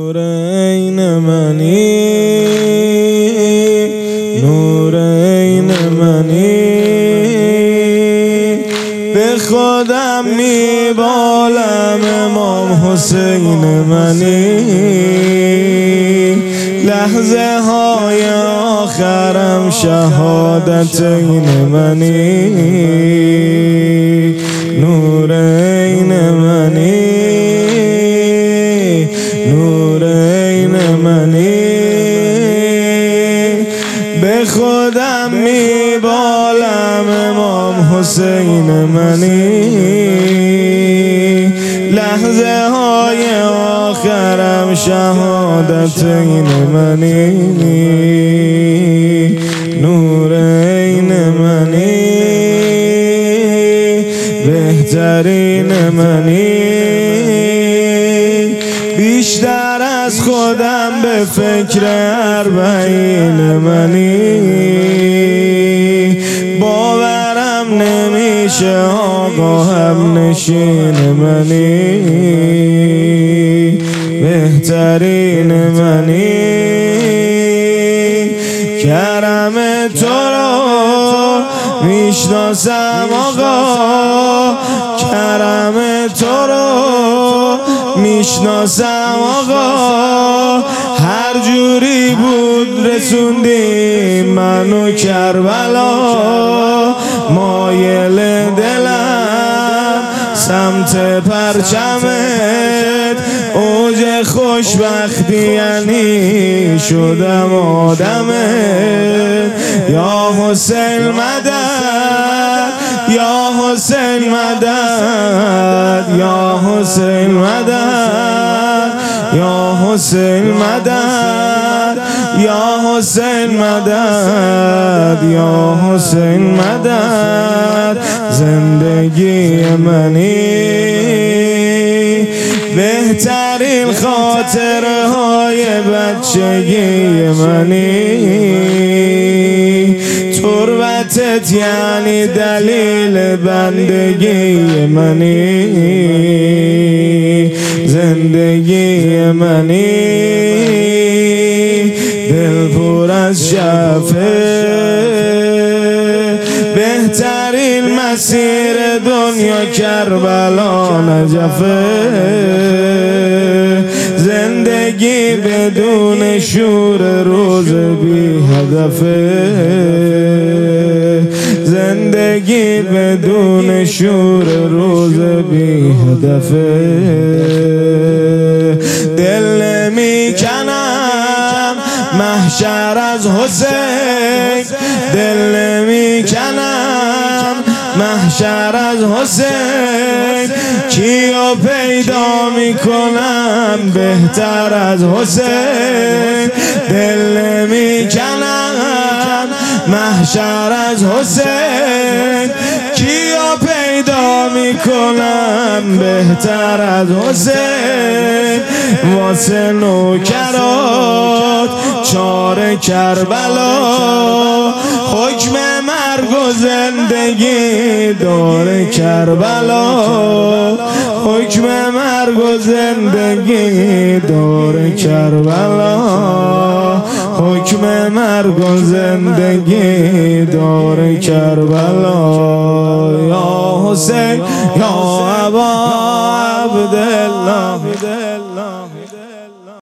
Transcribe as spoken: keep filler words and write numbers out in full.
نورین منی نورین منی به خودم میبالم امام حسین منی لحظه های آخرم شهادتین منی نورین منی نورین منی به خودم میبالم امام حسین منی لحظه های آخرم شهادتین منی نورین منی بهترین منی بیشتر از خودم به فکر اربعین منی باورم نمیشه آقا هم نشین منی بهترین منی کرم تو رو میشناسم آقا کرم تو رو میشناسم آقا هر جوری بود رسوندی منو کربلا مایل دلم سمت پرچمت اوج خوشبختی یعنی شدم آدمت یا حسین مدد یا حسین مدد یا حسین مدد یا حسین مدد یا حسین مدد یا حسین مدد زندگی منی بهترین خاطره های بچگی منی تربتت یعنی دلیل بندگی منی زندگی منی دل پر از شفه بهترین مسیر دنیا کربلا نجفه زندگی بدون شور روز بی هدفه زندگی بدون شور روز بی هدفه دل نمیکنم محشر از حسین دل نمیکنم محشر از حسین کیو پیدا میکنم بهتر از حسین دل نمیکنم محشر از حسین کیو پیدا میکنم بهتر از حسین واسه نوکرات چار کربلا حکم مرگ و زندگی دار کربلا حکم مرگ و زندگی دار کربلا حکم مرگ و زندگی دار کربلا یا حسین یا ابا عبدالله